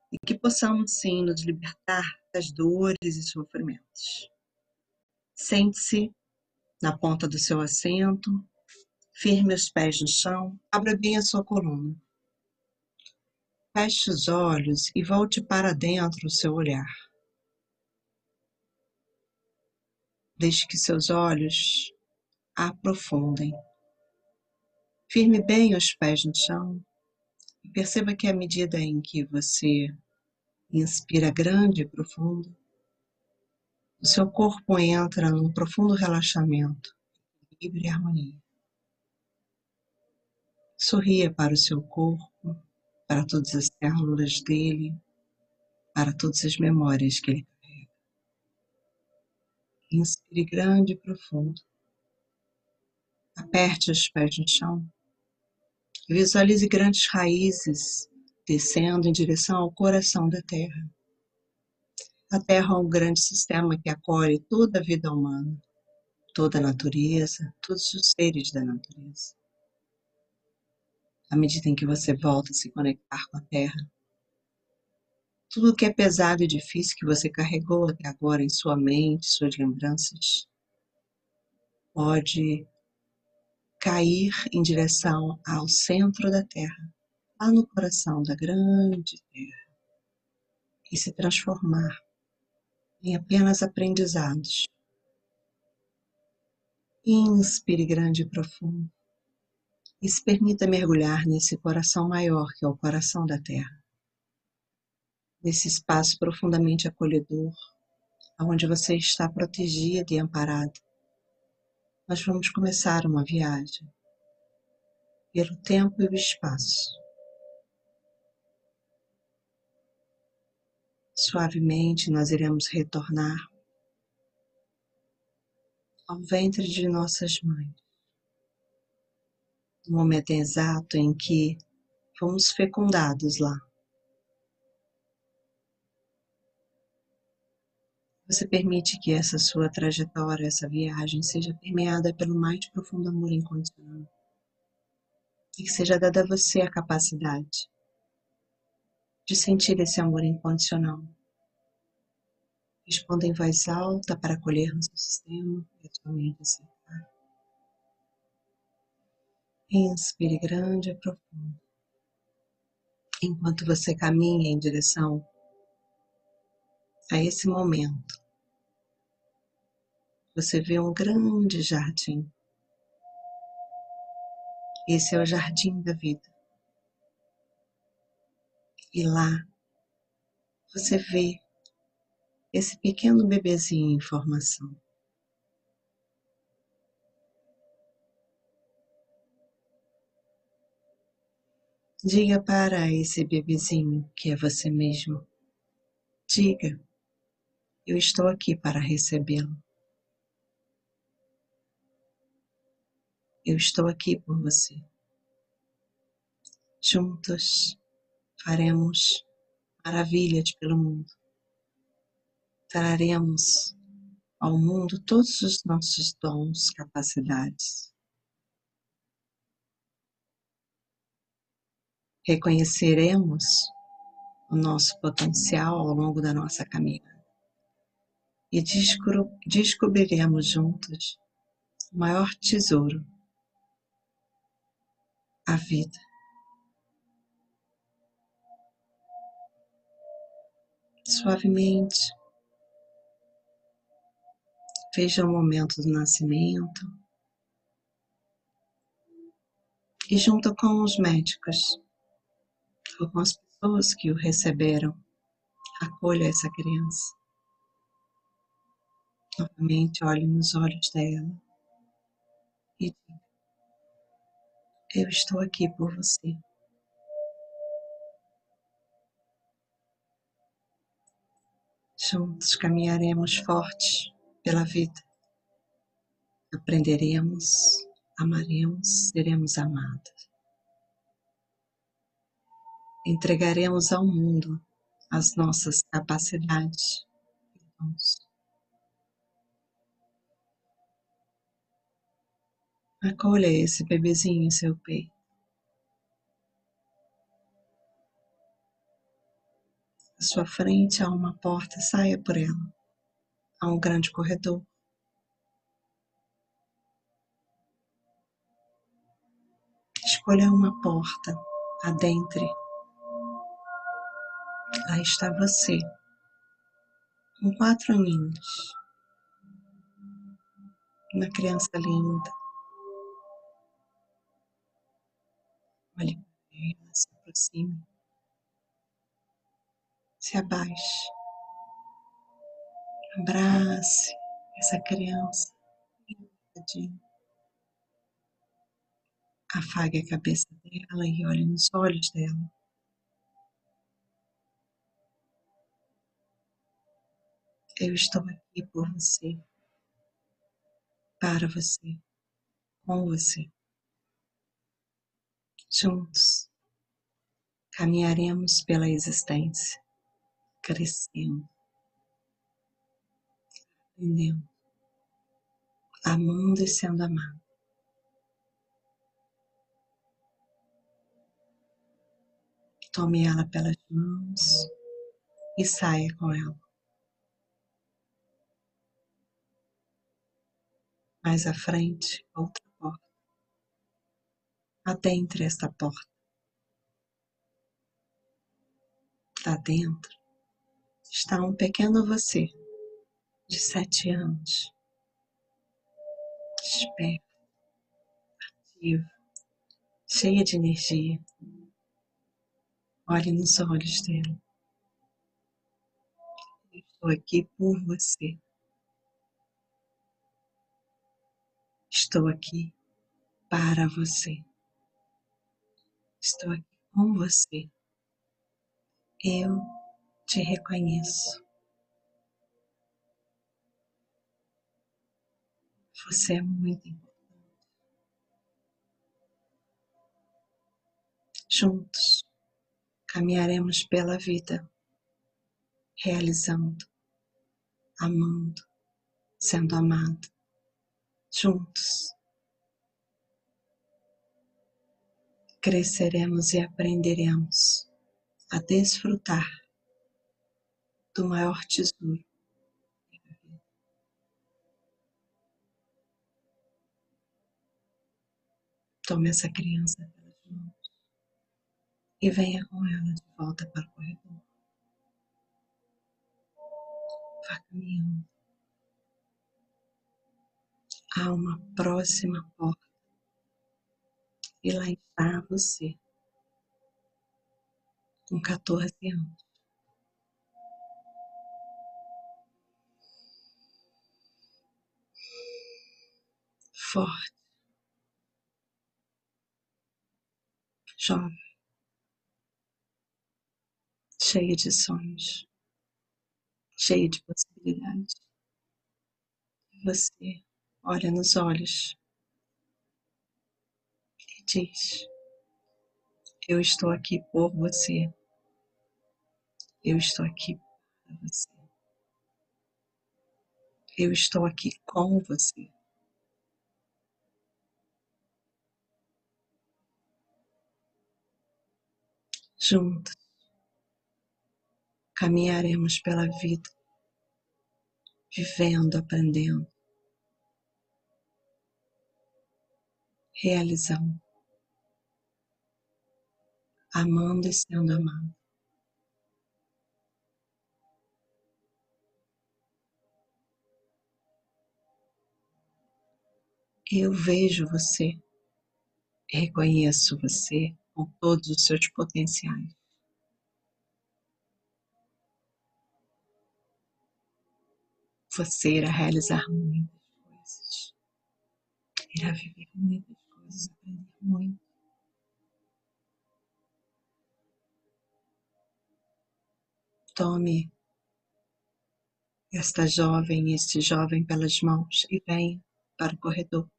e que possamos sim nos libertar das dores e sofrimentos. Sente-se na ponta do seu assento, firme os pés no chão, abra bem a sua coluna. Feche os olhos e volte para dentro o seu olhar. Deixe que seus olhos aprofundem. Firme bem os pés no chão e perceba que à medida em que você inspira grande e profundo, o seu corpo entra num profundo relaxamento, equilíbrio e harmonia. Sorria para o seu corpo, para todas as células dele, para todas as memórias que ele carrega. Inspire grande e profundo. Aperte os pés no chão. Visualize grandes raízes descendo em direção ao coração da Terra. A Terra é um grande sistema que acolhe toda a vida humana, toda a natureza, todos os seres da natureza. À medida em que você volta a se conectar com a Terra, tudo que é pesado e difícil que você carregou até agora em sua mente, suas lembranças, pode cair em direção ao centro da Terra, lá no coração da grande Terra, e se transformar em apenas aprendizados. Inspire grande e profundo e se permita mergulhar nesse coração maior que é o coração da Terra, nesse espaço profundamente acolhedor, onde você está protegido e amparado. Nós vamos começar uma viagem pelo tempo e o espaço. Suavemente nós iremos retornar ao ventre de nossas mães, no momento exato em que fomos fecundados lá. Você permite que essa sua trajetória, essa viagem, seja permeada pelo mais profundo amor incondicional. E que seja dada a você a capacidade de sentir esse amor incondicional. Responda em voz alta para acolhermos o sistema e a sua mente aceitar. Inspire grande e profundo. Enquanto você caminha em direção a esse momento, você vê um grande jardim. Esse é o jardim da vida. E lá você vê esse pequeno bebezinho em formação. Diga para esse bebezinho que é você mesmo. Diga, eu estou aqui para recebê-lo. Eu estou aqui por você. Juntos faremos maravilhas pelo mundo. Traremos ao mundo todos os nossos dons, capacidades. Reconheceremos o nosso potencial ao longo da nossa caminhada e descobriremos juntos o maior tesouro, a vida. Suavemente, veja o momento do nascimento e junto com os médicos ou com as pessoas que o receberam, acolha essa criança. Novamente, olhe nos olhos dela e diga, eu estou aqui por você. Juntos caminharemos fortes pela vida. Aprenderemos, amaremos, seremos amados. Entregaremos ao mundo as nossas capacidades e dons. Acolha esse bebezinho em seu peito. À sua frente há uma porta, saia por ela. Há um grande corredor. Escolha uma porta, adentre. Lá está você, com 4 aninhos, uma criança linda. Olhe para ela, se aproxime, se abaixe, abrace essa criança, tadinha. Afague a cabeça dela e olhe nos olhos dela. Eu estou aqui por você, para você, com você. Juntos caminharemos pela existência, crescendo, aprendendo, amando e sendo amado. Tome ela pelas mãos e saia com ela. Mais à frente, outra porta. Adentre esta porta. Lá dentro está um pequeno você, de 7 anos, esperto, ativo, cheia de energia. Olhe nos olhos dele. Eu estou aqui por você. Estou aqui para você. Estou aqui com você. Eu te reconheço. Você é muito importante. Juntos caminharemos pela vida, realizando, amando, sendo amado. Juntos cresceremos e aprenderemos a desfrutar do maior tesouro. Tome essa criança pelas mãos e venha com ela de volta para o corredor. Vá caminhando. Há uma próxima porta e lá está você, com 14 anos. Forte, jovem, cheia de sonhos, cheia de possibilidades. Você olha nos olhos e diz: eu estou aqui por você. Eu estou aqui para você. Eu estou aqui com você. Juntos caminharemos pela vida, vivendo, aprendendo, realizando, amando e sendo amado. Eu vejo você, reconheço você com todos os seus potenciais. Você irá realizar muitas coisas, irá viver muitas coisas, aprender muito. Tome esta jovem, este jovem pelas mãos e venha para o corredor.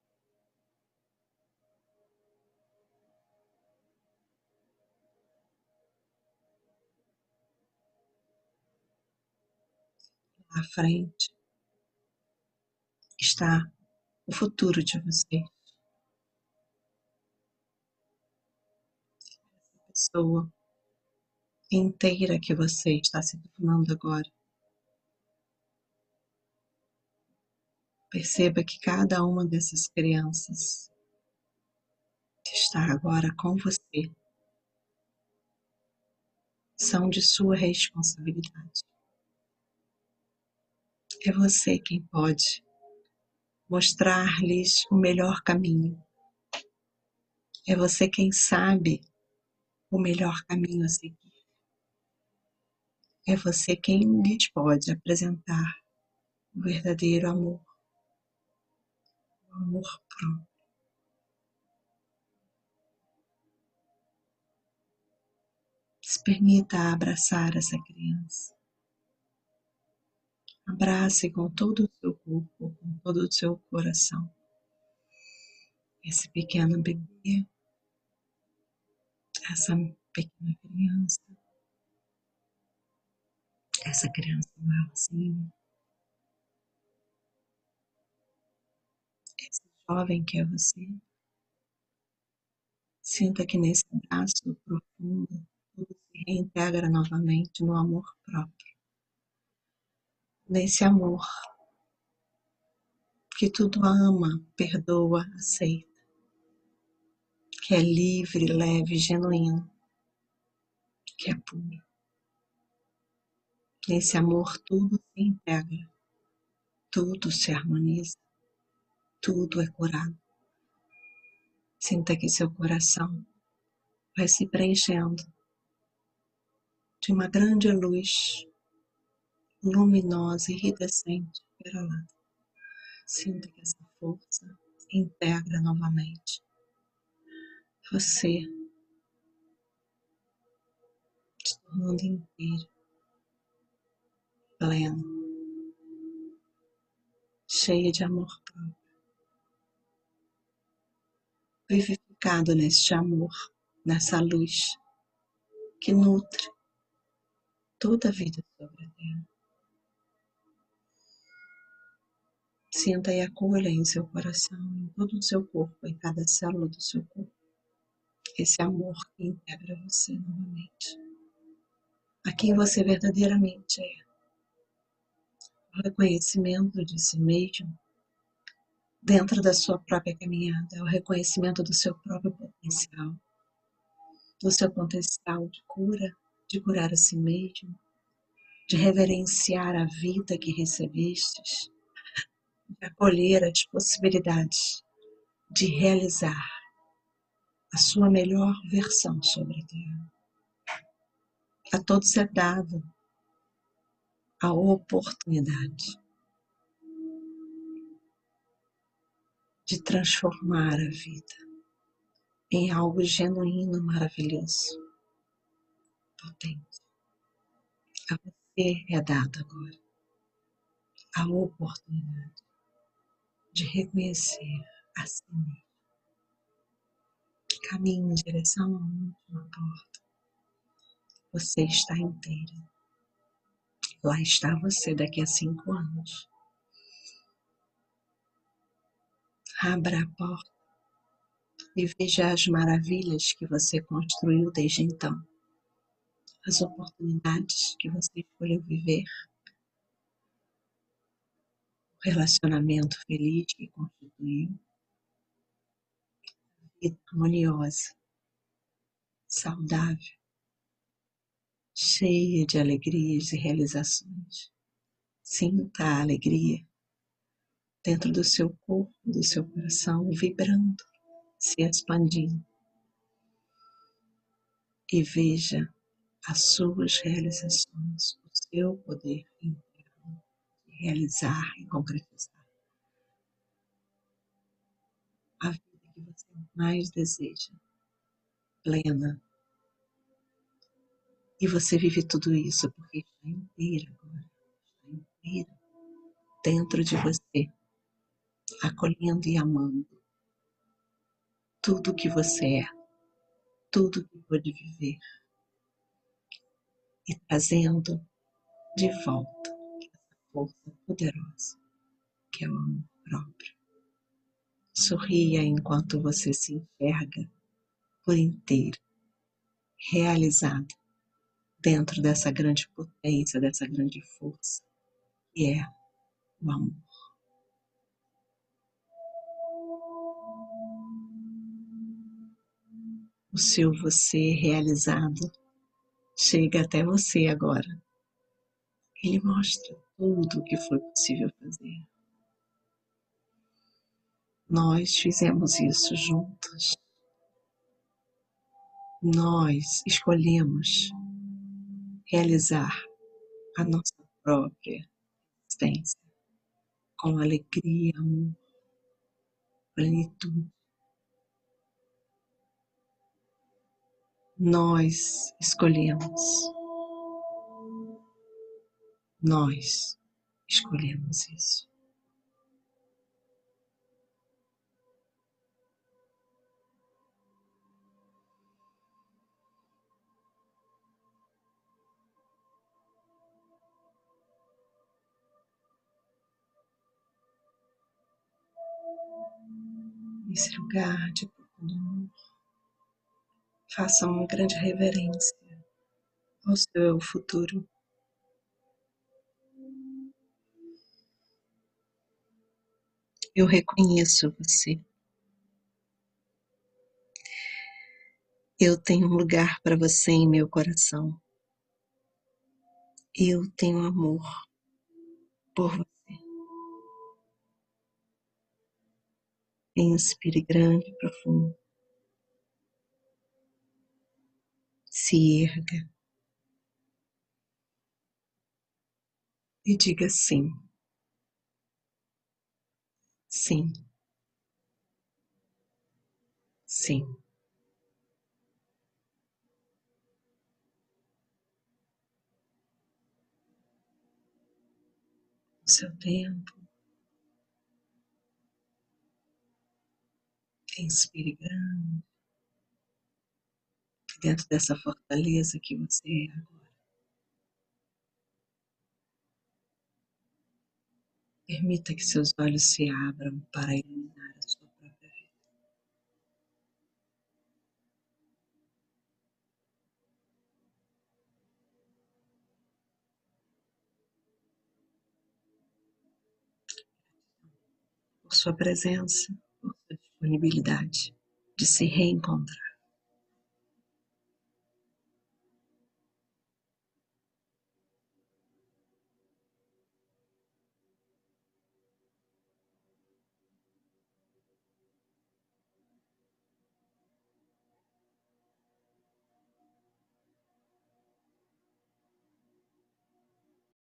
À frente está o futuro de você. Essa pessoa inteira que você está se tornando agora. Perceba que cada uma dessas crianças que está agora com você são de sua responsabilidade. É você quem pode mostrar-lhes o melhor caminho. É você quem sabe o melhor caminho a seguir. É você quem lhes pode apresentar o verdadeiro amor, o amor próprio. Se permita abraçar essa criança. Abrace com todo o seu corpo, com todo o seu coração. Esse pequeno bebê, essa pequena criança, essa criança maiorzinha, esse jovem que é você. Sinta que nesse abraço profundo, tudo se reintegra novamente no amor próprio. Nesse amor que tudo ama, perdoa, aceita. Que é livre, leve, genuíno. Que é puro. Nesse amor tudo se integra. Tudo se harmoniza. Tudo é curado. Sinta que seu coração vai se preenchendo de uma grande luz luminosa, iridescente, perolada. Sinta que essa força integra novamente você, se tornando inteiro, pleno, cheio de amor próprio, vivificado neste amor, nessa luz que nutre toda a vida sobre a terra. Sinta e acolha em seu coração, em todo o seu corpo, em cada célula do seu corpo, esse amor que integra você novamente. A quem você verdadeiramente é. O reconhecimento de si mesmo dentro da sua própria caminhada, o reconhecimento do seu próprio potencial, do seu potencial de curar a si mesmo, de reverenciar a vida que recebestes, de acolher as possibilidades de realizar a sua melhor versão sobre a Terra. A todos é dado a oportunidade de transformar a vida em algo genuíno, maravilhoso, potente. A você é dado agora a oportunidade de reconhecer a si mesmo. Caminhe em direção à última porta. Você está inteira. Lá está você daqui a 5 anos. Abra a porta e veja as maravilhas que você construiu desde então. As oportunidades que você escolheu viver. O relacionamento feliz que constituiu. Vida harmoniosa, saudável, cheia de alegrias e realizações. Sinta a alegria dentro do seu corpo, do seu coração, vibrando, se expandindo. E veja as suas realizações, o seu poder interno de realizar e concretizar a vida que você mais deseja, plena. E você vive tudo isso porque está inteira agora, está inteira dentro de você, acolhendo e amando tudo que você é, tudo que pode viver e trazendo de volta essa força poderosa que é o amor próprio. Sorria enquanto você se enxerga por inteiro, realizado, dentro dessa grande potência, dessa grande força, que é o amor. O seu você realizado chega até você agora. Ele mostra tudo o que foi possível fazer. Nós fizemos isso juntos. Nós escolhemos realizar a nossa própria existência com alegria, amor, plenitude. Nós escolhemos. Nós escolhemos isso. Nesse lugar de profundo amor, faça uma grande reverência ao seu futuro. Eu reconheço você. Eu tenho um lugar para você em meu coração. Eu tenho amor por você. Inspire grande e profundo. Se erga e diga sim. Sim. Sim. O seu tempo. Inspire grande. Dentro dessa fortaleza que você é agora. Permita que seus olhos se abram para iluminar a sua própria vida. Por sua presença, por sua disponibilidade de se reencontrar.